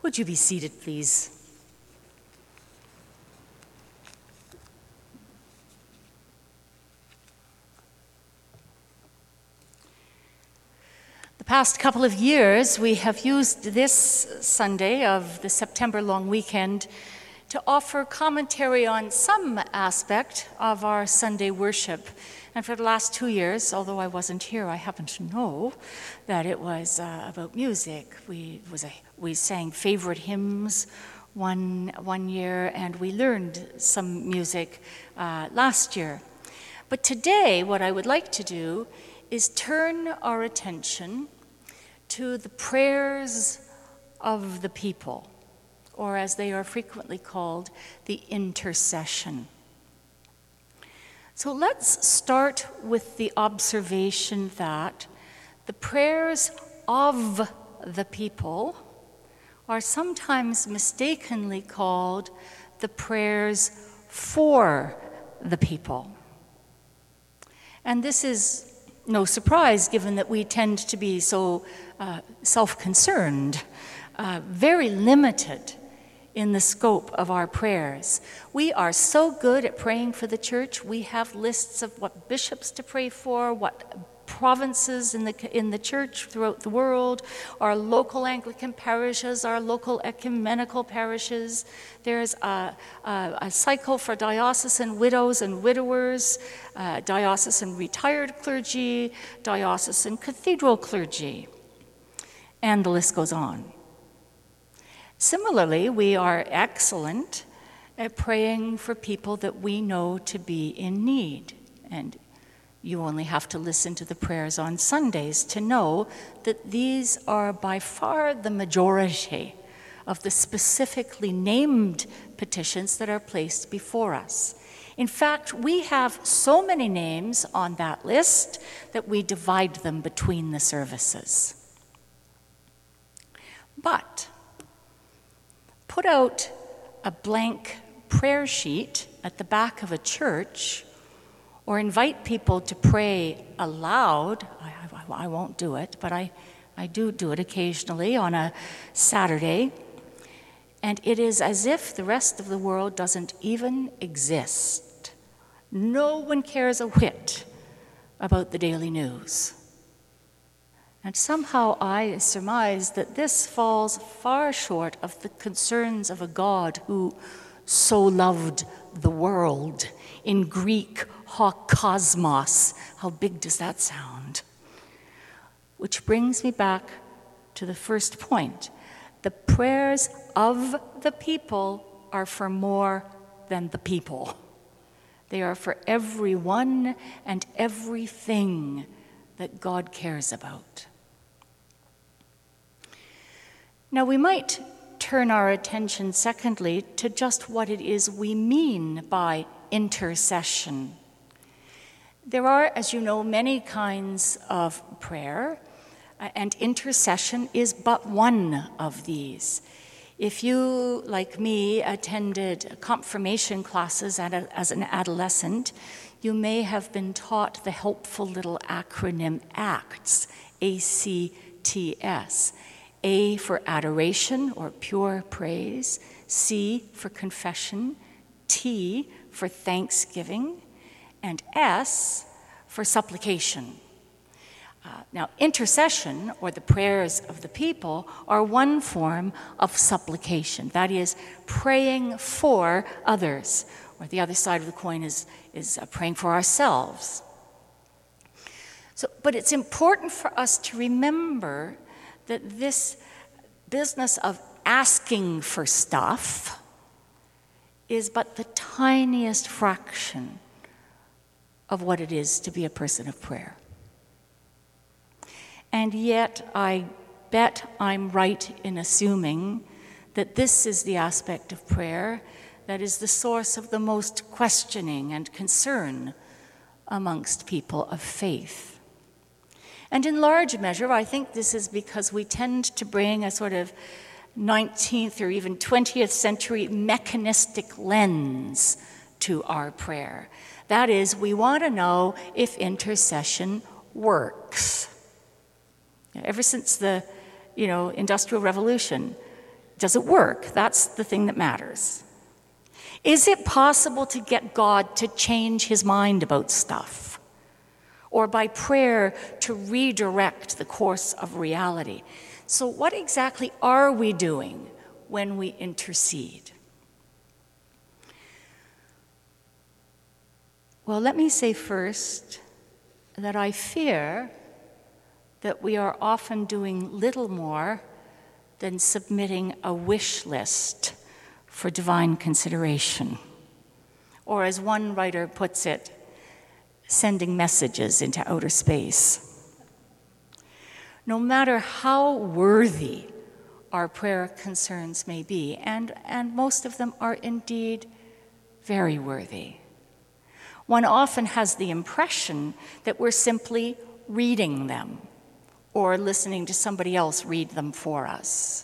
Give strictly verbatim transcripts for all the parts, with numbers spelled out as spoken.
Would you be seated, please? The past couple of years, we have used this Sunday of the September long weekend to offer commentary on some aspect of our Sunday worship. And for the last two years, although I wasn't here, I happen to know that it was uh, about music. We was a, we sang favorite hymns one one year, and we learned some music uh, last year. But today, what I would like to do is turn our attention to the prayers of the people, or as they are frequently called, the intercession. So let's start with the observation that the prayers of the people are sometimes mistakenly called the prayers for the people. And this is no surprise, given that we tend to be so uh, self-concerned, uh, very limited in the scope of our prayers. We are so good at praying for the church. We have lists of what bishops to pray for, what provinces in the in the church throughout the world, our local Anglican parishes, our local ecumenical parishes. There's a, a, a cycle for diocesan widows and widowers, uh, diocesan retired clergy, diocesan cathedral clergy, and the list goes on. Similarly, we are excellent at praying for people that we know to be in need. And you only have to listen to the prayers on Sundays to know that these are by far the majority of the specifically named petitions that are placed before us. In fact, we have so many names on that list that we divide them between the services. But put out a blank prayer sheet at the back of a church, or invite people to pray aloud. I, I, I won't do it, but I, I do do it occasionally on a Saturday. And it is as if the rest of the world doesn't even exist. No one cares a whit about the daily news. And somehow I surmise that this falls far short of the concerns of a God who so loved the world. In Greek, ho cosmos. How big does that sound? Which brings me back to the first point. The prayers of the people are for more than the people. They are for everyone and everything that God cares about. Now, we might turn our attention, secondly, to just what it is we mean by intercession. There are, as you know, many kinds of prayer, and intercession is but one of these. If you, like me, attended confirmation classes as an adolescent, you may have been taught the helpful little acronym ACTS, A C T S. A for adoration or pure praise, C for confession, T for thanksgiving, and S for supplication. Uh, now, intercession, or the prayers of the people, are one form of supplication. That is, praying for others. Or the other side of the coin is, is uh, praying for ourselves. So, but it's important for us to remember that this business of asking for stuff is but the tiniest fraction of what it is to be a person of prayer. And yet, I bet I'm right in assuming that this is the aspect of prayer that is the source of the most questioning and concern amongst people of faith. And in large measure, I think this is because we tend to bring a sort of nineteenth or even twentieth century mechanistic lens to our prayer. That is, we want to know if intercession works. Ever since the, you know, Industrial Revolution, Does it work? That's the thing that matters. Is it possible to get God to change his mind about stuff? Or by prayer to redirect the course of reality? So what exactly are we doing when we intercede? Well, let me say first that I fear that we are often doing little more than submitting a wish list for divine consideration. Or as one writer puts it, sending messages into outer space. No matter how worthy our prayer concerns may be, and, and most of them are indeed very worthy, one often has the impression that we're simply reading them or listening to somebody else read them for us.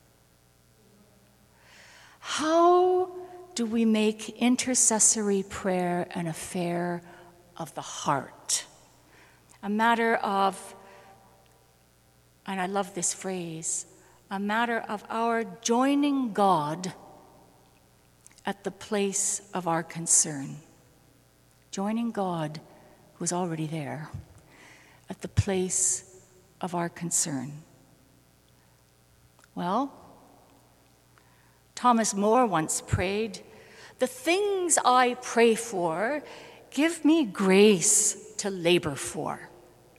How do we make intercessory prayer an affair of the heart? A matter of, and I love this phrase, a matter of our joining God at the place of our concern. Joining God, who is already there, at the place of our concern. Well, Thomas More once prayed, "The things I pray for, give me grace to labor for."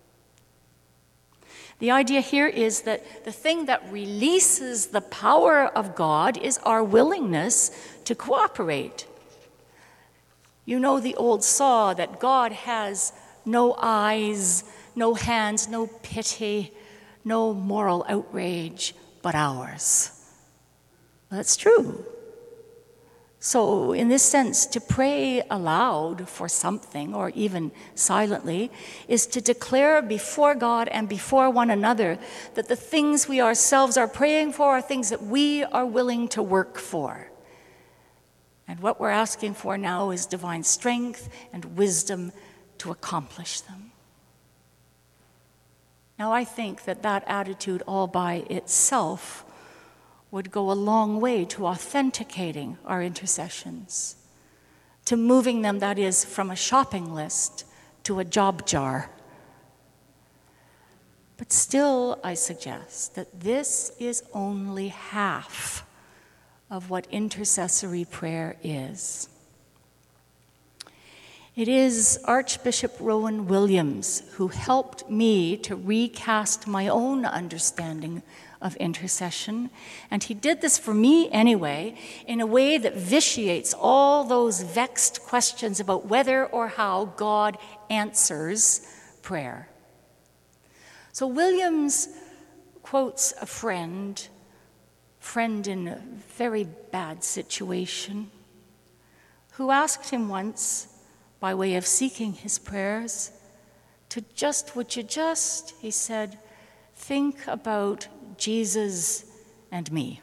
The idea here is that the thing that releases the power of God is our willingness to cooperate. You know the old saw that God has no eyes, no hands, no pity, no moral outrage but ours. That's true. So in this sense, to pray aloud for something, or even silently, is to declare before God and before one another that the things we ourselves are praying for are things that we are willing to work for. And what we're asking for now is divine strength and wisdom to accomplish them. Now, I think that that attitude all by itself would go a long way to authenticating our intercessions, to moving them, that is, from a shopping list to a job jar. But still, I suggest that this is only half of what intercessory prayer is. It is Archbishop Rowan Williams who helped me to recast my own understanding of intercession, and he did this for me anyway, in a way that vitiates all those vexed questions about whether or how God answers prayer. So Williams quotes a friend, friend in a very bad situation, who asked him once, by way of seeking his prayers, to just, would you just, he said, think about Jesus and me.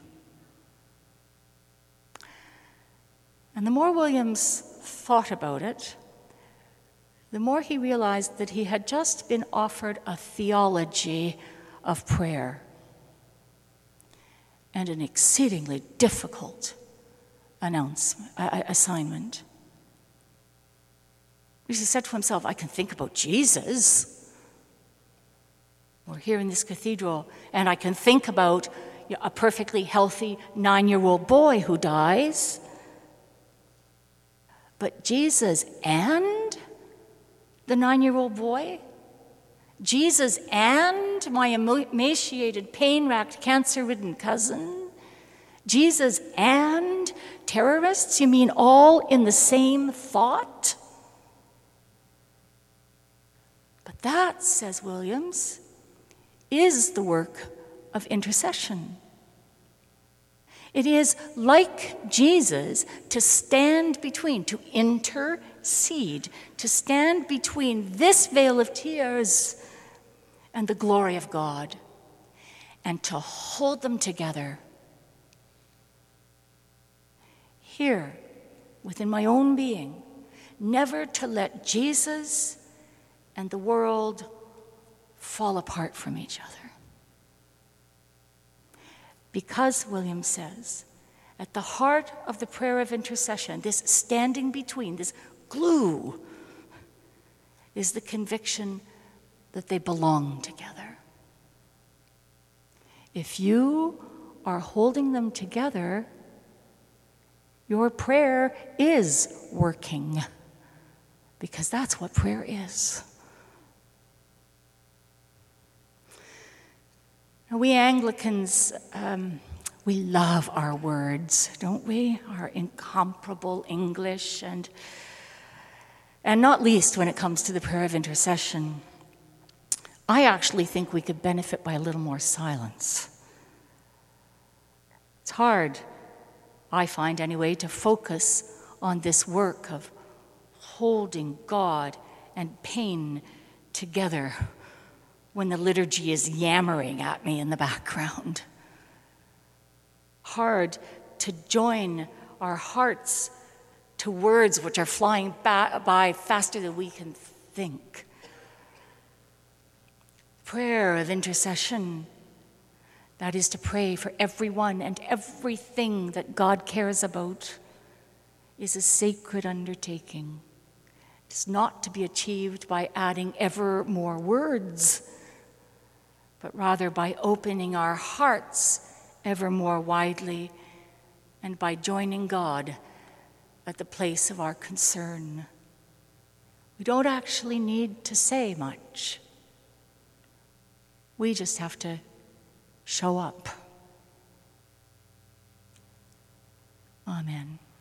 And the more Williams thought about it, the more he realized that he had just been offered a theology of prayer, and an exceedingly difficult announcement, uh, assignment. He said to himself, I can think about Jesus. We're here in this cathedral, and I can think about a perfectly healthy nine-year-old boy who dies. But Jesus and the nine-year-old boy? Jesus and my emaciated, pain-racked, cancer-ridden cousin? Jesus and terrorists? You mean all in the same thought? But that, says Williams, is the work of intercession. It is like Jesus to stand between, to intercede, to stand between this veil of tears and the glory of God, and to hold them together. Here, within my own being, never to let Jesus and the world fall apart from each other. Because, William says, at the heart of the prayer of intercession, this standing between, this glue, is the conviction that they belong together. If you are holding them together, your prayer is working, because that's what prayer is. Now, we Anglicans, um, we love our words, don't we? Our incomparable English, and, and not least when it comes to the prayer of intercession. I actually think we could benefit by a little more silence. It's hard, I find anyway, to focus on this work of holding God and pain together when the liturgy is yammering at me in the background. Hard to join our hearts to words which are flying ba- by faster than we can think. Prayer of intercession, that is to pray for everyone and everything that God cares about, is a sacred undertaking. It is not to be achieved by adding ever more words, but rather by opening our hearts ever more widely and by joining God at the place of our concern. We don't actually need to say much. We just have to show up. Amen.